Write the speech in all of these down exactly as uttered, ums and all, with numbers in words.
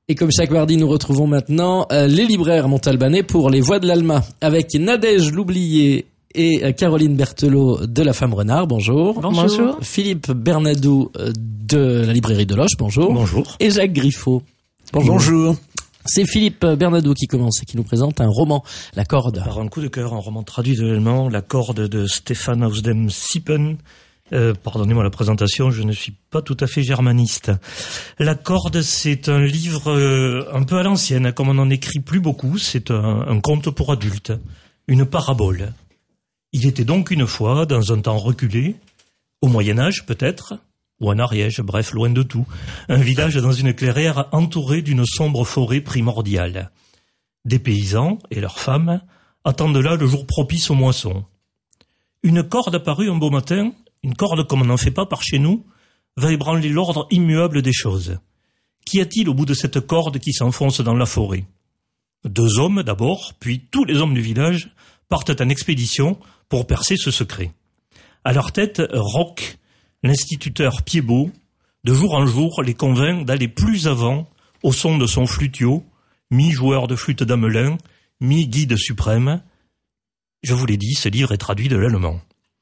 Et comme chaque mardi, nous retrouvons maintenant euh, les libraires montalbanais pour les Voix de l'Alma avec Nadège Loublier et euh, Caroline Berthelot de la Femme Renard. Bonjour. Bonjour. Philippe Bernadou euh, de la librairie de Loche. Bonjour. Bonjour. Et Jacques Griffo. Bonjour. Bonjour. C'est Philippe Bernadou qui commence et qui nous présente un roman, La Corde. Par un coup de cœur, un roman traduit de l'allemand, La Corde de Stefan aus dem Siepen. Euh, pardonnez-moi la présentation, je ne suis pas tout à fait germaniste. La Corde, c'est un livre euh, un peu à l'ancienne, comme on n'en écrit plus beaucoup. C'est un, un conte pour adultes, une parabole. Il était donc une fois, dans un temps reculé, au Moyen-Âge peut-être, ou en Ariège, bref, loin de tout, un village dans une clairière entouré d'une sombre forêt primordiale. Des paysans et leurs femmes attendent là le jour propice aux moissons. Une corde apparut un beau matin. Une corde comme on n'en fait pas par chez nous, va ébranler l'ordre immuable des choses. Qu'y a-t-il au bout de cette corde qui s'enfonce dans la forêt ? Deux hommes d'abord, puis tous les hommes du village partent en expédition pour percer ce secret. À leur tête, Roch, l'instituteur Piedbot, de jour en jour les convainc d'aller plus avant au son de son flutio, mi-joueur de flûte d'Amelin, mi-guide suprême. Je vous l'ai dit, ce livre est traduit de l'allemand.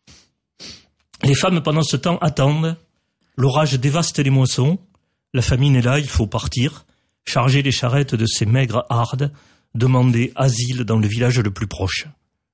Les femmes, pendant ce temps, attendent. L'orage dévaste les moissons. La famine est là, il faut partir. Charger les charrettes de ces maigres hardes. Demander asile dans le village le plus proche.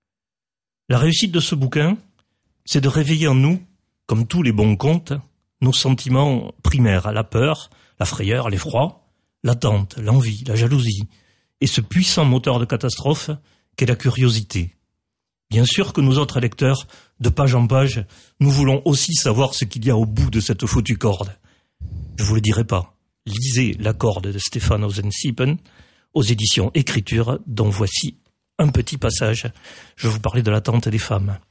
La réussite de ce bouquin, c'est de réveiller en nous, comme tous les bons contes, nos sentiments primaires, la peur, la frayeur, l'effroi, l'attente, l'envie, la jalousie, et ce puissant moteur de catastrophe qu'est la curiosité. Bien sûr que nous autres lecteurs, de page en page, nous voulons aussi savoir ce qu'il y a au bout de cette foutue corde. Je vous le dirai pas. Lisez La Corde de Stefan aus dem Siepen aux éditions Écriture, dont voici un petit passage. Je vous parlais de l'attente des femmes.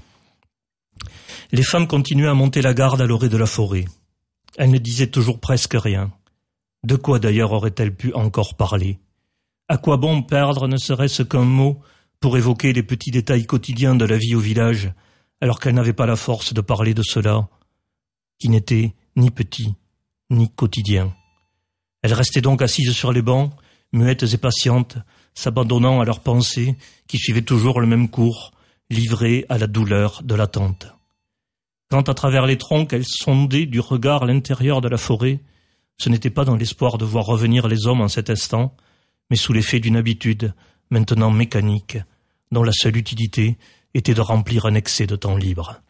Les femmes continuaient à monter la garde à l'orée de la forêt. Elles ne disaient toujours presque rien. De quoi d'ailleurs auraient-elles pu encore parler ? À quoi bon perdre ne serait-ce qu'un mot pour évoquer les petits détails quotidiens de la vie au village, alors qu'elle n'avait pas la force de parler de cela, qui n'était ni petit, ni quotidien. Elle restait donc assise sur les bancs, muettes et patientes, s'abandonnant à leurs pensées, qui suivaient toujours le même cours, livrées à la douleur de l'attente. Quand à travers les troncs, elle sondait du regard l'intérieur de la forêt, ce n'était pas dans l'espoir de voir revenir les hommes en cet instant, mais sous l'effet d'une habitude, maintenant mécanique, dont la seule utilité était de remplir un excès de temps libre.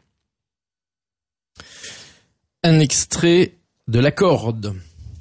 Un extrait de La Corde.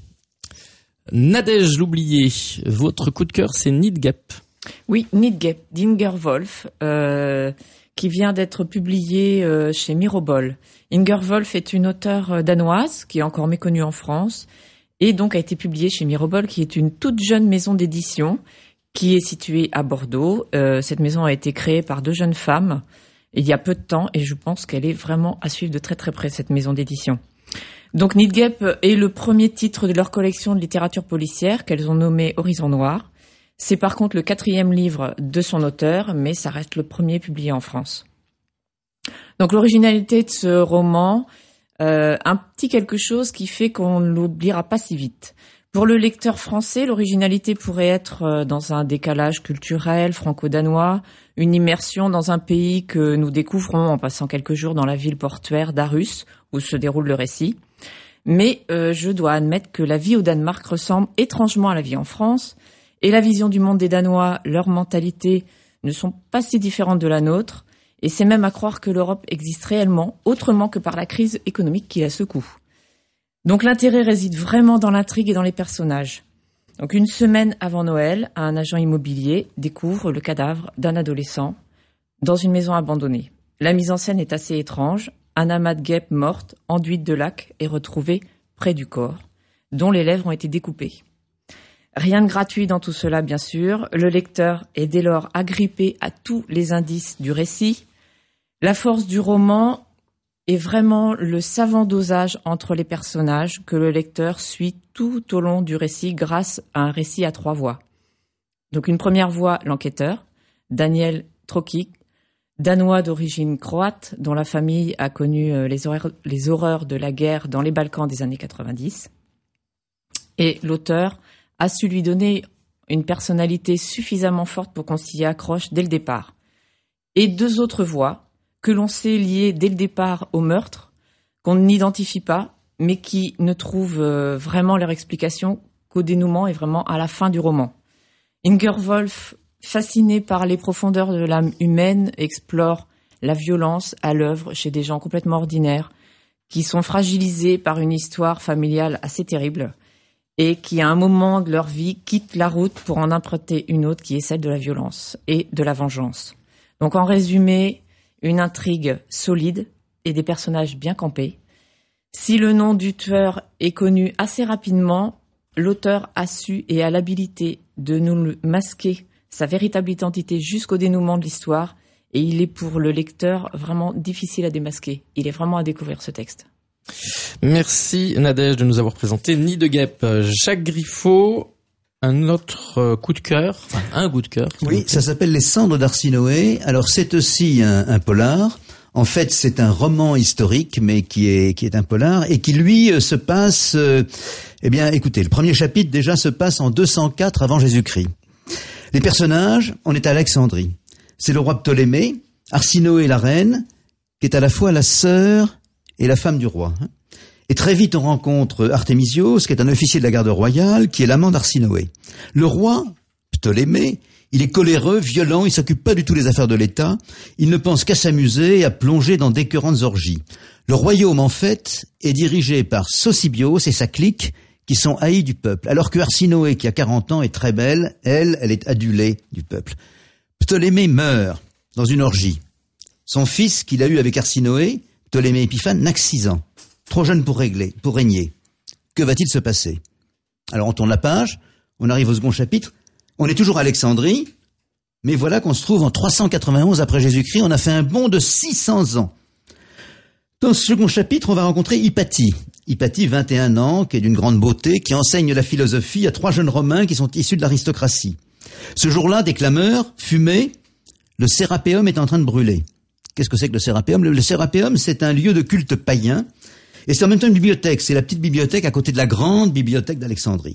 Nadège Loublier, votre coup de cœur, c'est Nidgap. Oui, Nidgap d'Inger Wolf, euh, qui vient d'être publié euh, chez Mirobol. Inger Wolf est une auteure danoise, qui est encore méconnue en France, et donc a été publiée chez Mirobol, qui est une toute jeune maison d'édition, qui est située à Bordeaux. Euh, cette maison a été créée par deux jeunes femmes il y a peu de temps et je pense qu'elle est vraiment à suivre de très très près, cette maison d'édition. Donc Nidgap est le premier titre de leur collection de littérature policière qu'elles ont nommé Horizon Noir. C'est par contre le quatrième livre de son auteur, mais ça reste le premier publié en France. Donc l'originalité de ce roman, euh, un petit quelque chose qui fait qu'on ne l'oubliera pas si vite. Pour le lecteur français, l'originalité pourrait être dans un décalage culturel franco-danois, une immersion dans un pays que nous découvrons en passant quelques jours dans la ville portuaire d'Aarhus, où se déroule le récit. Mais euh, je dois admettre que la vie au Danemark ressemble étrangement à la vie en France, et la vision du monde des Danois, leur mentalité, ne sont pas si différentes de la nôtre, et c'est même à croire que l'Europe existe réellement, autrement que par la crise économique qui la secoue. Donc l'intérêt réside vraiment dans l'intrigue et dans les personnages. Donc une semaine avant Noël, un agent immobilier découvre le cadavre d'un adolescent dans une maison abandonnée. La mise en scène est assez étrange. Un amas de guêpes mortes, enduites de laque, est retrouvé près du corps, dont les lèvres ont été découpées. Rien de gratuit dans tout cela, bien sûr. Le lecteur est dès lors agrippé à tous les indices du récit. La force du roman est vraiment le savant dosage entre les personnages que le lecteur suit tout au long du récit grâce à un récit à trois voix. Donc une première voix, l'enquêteur, Daniel Trokic, danois d'origine croate, dont la famille a connu les horreurs, les horreurs de la guerre dans les Balkans des années quatre-vingt-dix. Et l'auteur, a su lui donner une personnalité suffisamment forte pour qu'on s'y accroche dès le départ. Et deux autres voix que l'on sait liées dès le départ au meurtre, qu'on n'identifie pas, mais qui ne trouvent euh, vraiment leur explication qu'au dénouement et vraiment à la fin du roman. Inger Wolf, fascinée par les profondeurs de l'âme humaine, explore la violence à l'œuvre chez des gens complètement ordinaires, qui sont fragilisés par une histoire familiale assez terrible, et qui, à un moment de leur vie, quittent la route pour en emprunter une autre qui est celle de la violence et de la vengeance. Donc, en résumé, une intrigue solide et des personnages bien campés. Si le nom du tueur est connu assez rapidement, l'auteur a su et a l'habilité de nous masquer sa véritable identité jusqu'au dénouement de l'histoire, et il est pour le lecteur vraiment difficile à démasquer. Il est vraiment à découvrir ce texte. Merci Nadège de nous avoir présenté Nid de guêpe. Jacques Griffo, un autre coup de cœur, enfin un coup de cœur. Oui, ça s'appelle Les Cendres d'Arsinoé. Alors c'est aussi un, un polar. En fait, c'est un roman historique, mais qui est qui est un polar et qui lui se passe. Euh, eh bien, écoutez, le premier chapitre déjà se passe en deux cent quatre avant Jésus-Christ. Les personnages, on est à Alexandrie. C'est le roi Ptolémée, Arsinoé la reine, qui est à la fois la sœur et la femme du roi. Et très vite, on rencontre Artémisios, qui est un officier de la garde royale, qui est l'amant d'Arsinoé. Le roi, Ptolémée, il est coléreux, violent, il s'occupe pas du tout des affaires de l'État, il ne pense qu'à s'amuser et à plonger dans d'écœurantes orgies. Le royaume, en fait, est dirigé par Sosibios et sa clique, qui sont haïs du peuple, alors que Arsinoé, qui a quarante ans, est très belle, elle, elle est adulée du peuple. Ptolémée meurt dans une orgie. Son fils, qu'il a eu avec Arsinoé, Ptolémée Épiphane, n'a que six ans. Trop jeune pour régler, pour régner. Que va-t-il se passer? Alors on tourne la page, on arrive au second chapitre, on est toujours à Alexandrie, mais voilà qu'on se trouve en trois cent quatre-vingt-onze après Jésus-Christ, on a fait un bond de six cents ans. Dans ce second chapitre, on va rencontrer Hypatie. Hypatie, vingt et un ans, qui est d'une grande beauté, qui enseigne la philosophie à trois jeunes Romains qui sont issus de l'aristocratie. Ce jour-là, des clameurs, fumée, le Sérapéum est en train de brûler. Qu'est-ce que c'est que le Sérapéum? Le, le Sérapéum, c'est un lieu de culte païen, et c'est en même temps une bibliothèque. C'est la petite bibliothèque à côté de la grande bibliothèque d'Alexandrie.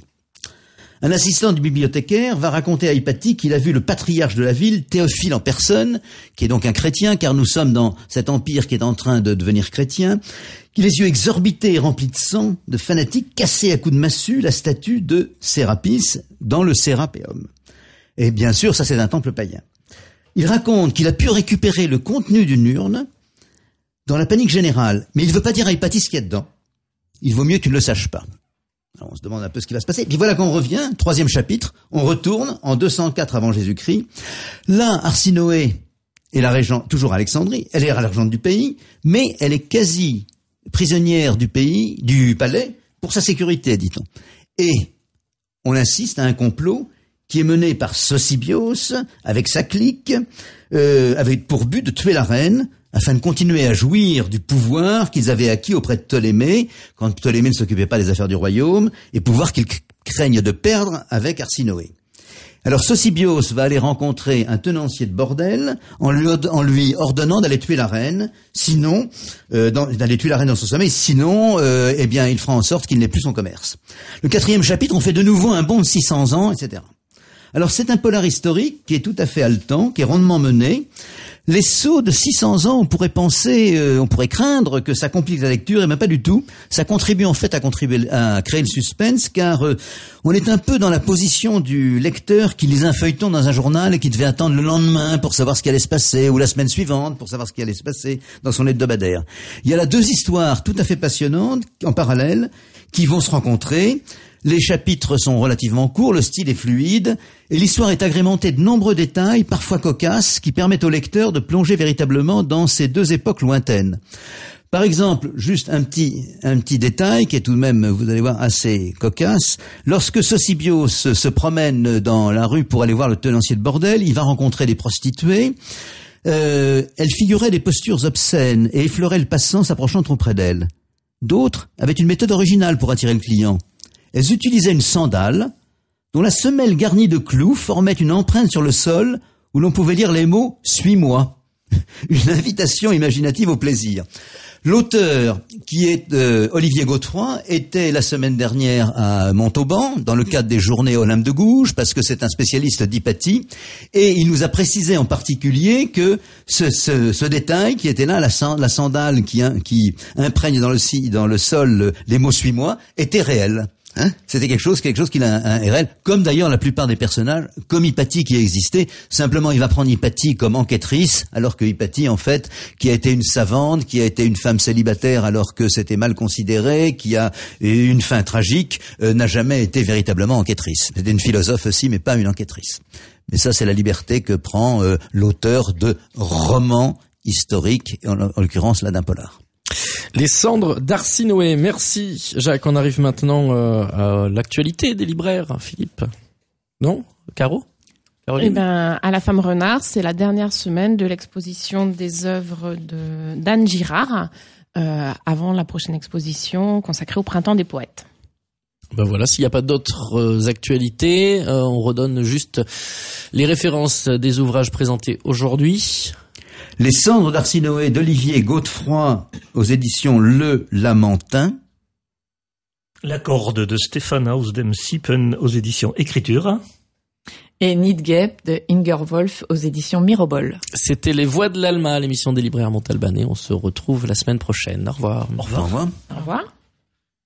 Un assistant du bibliothécaire va raconter à Hypatie qu'il a vu le patriarche de la ville, Théophile en personne, qui est donc un chrétien, car nous sommes dans cet empire qui est en train de devenir chrétien, qui les yeux exorbités et remplis de sang, de fanatiques, cassait à coups de massue la statue de Sérapis dans le Sérapéum. Et bien sûr, ça c'est un temple païen. Il raconte qu'il a pu récupérer le contenu d'une urne dans la panique générale, mais il ne veut pas dire à Hypatie ce qu'il y a dedans. Il vaut mieux qu'il ne le sache pas. Alors on se demande un peu ce qui va se passer. Puis voilà qu'on revient, troisième chapitre, on retourne en deux cent quatre avant Jésus-Christ. Là, Arsinoé est la régente, toujours à Alexandrie, elle est la régente du pays, mais elle est quasi prisonnière du pays, du palais, pour sa sécurité, dit-on. Et on insiste à un complot qui est mené par Sosibios, avec sa clique, euh, avec pour but de tuer la reine, afin de continuer à jouir du pouvoir qu'ils avaient acquis auprès de Ptolémée, quand Ptolémée ne s'occupait pas des affaires du royaume, et pouvoir qu'ils craignent de perdre avec Arsinoé. Alors Sosibios va aller rencontrer un tenancier de bordel en lui, en lui ordonnant d'aller tuer la reine, sinon euh, dans, d'aller tuer la reine dans son sommeil, sinon euh, eh bien il fera en sorte qu'il n'ait plus son commerce. Le quatrième chapitre, on fait de nouveau un bond de six cents ans, et cetera. Alors c'est un polar historique qui est tout à fait haletant, qui est rondement mené. Les sauts de six cents ans, on pourrait penser, euh, on pourrait craindre que ça complique la lecture, et même pas du tout. Ça contribue en fait à contribuer à créer le suspense, car euh, on est un peu dans la position du lecteur qui lisait un feuilleton dans un journal et qui devait attendre le lendemain pour savoir ce qui allait se passer, ou la semaine suivante pour savoir ce qui allait se passer dans son hebdomadaire. Il y a là deux histoires tout à fait passionnantes en parallèle qui vont se rencontrer. Les chapitres sont relativement courts, le style est fluide, et l'histoire est agrémentée de nombreux détails, parfois cocasses, qui permettent au lecteur de plonger véritablement dans ces deux époques lointaines. Par exemple, juste un petit, un petit détail qui est tout de même, vous allez voir, assez cocasse. Lorsque Sosibios se, se promène dans la rue pour aller voir le tenancier de bordel, il va rencontrer des prostituées. Euh, elles figuraient des postures obscènes et effleuraient le passant s'approchant trop près d'elles. D'autres avaient une méthode originale pour attirer le client. Elles utilisaient une sandale dont la semelle garnie de clous formait une empreinte sur le sol où l'on pouvait lire les mots « Suis-moi ». Une invitation imaginative au plaisir. L'auteur, qui est euh, Olivier Godefroy, était la semaine dernière à Montauban, dans le cadre des journées Olympe de Gouges, parce que c'est un spécialiste d'hypatie, et il nous a précisé en particulier que ce, ce, ce détail qui était là, la, sand, la sandale qui, qui imprègne dans le, dans le sol les mots suis-moi, était réel. Hein, c'était quelque chose, quelque chose qu'il a un, un R L, comme d'ailleurs la plupart des personnages, comme Hypatie qui a existé. Simplement, il va prendre Hypatie comme enquêtrice, alors que Hypatie, en fait, qui a été une savante, qui a été une femme célibataire alors que c'était mal considéré, qui a eu une fin tragique, euh, n'a jamais été véritablement enquêtrice. C'était une philosophe aussi, mais pas une enquêtrice. Mais ça, c'est la liberté que prend euh, l'auteur de romans historiques, en, en l'occurrence là d'un polar. Les cendres d'Arsinoé. Merci, Jacques. On arrive maintenant euh, à l'actualité des libraires, Philippe. Non, Caro? Eh ben, à la Femme Renard, c'est la dernière semaine de l'exposition des œuvres de d'Anne Girard, euh, avant la prochaine exposition consacrée au Printemps des poètes. Ben voilà, s'il n'y a pas d'autres euh, actualités, euh, on redonne juste les références des ouvrages présentés aujourd'hui. Les cendres d'Arsinoé d'Olivier Godefroy aux éditions Le Lamentin. La corde de Stefan aus dem Siepen aux éditions Écriture. Et Nidgeb de Inger Wolf aux éditions Mirobol. C'était Les Voix de l'Alma, l'émission des libraires Montalbanais. On se retrouve la semaine prochaine. Au revoir. Au revoir. Au revoir.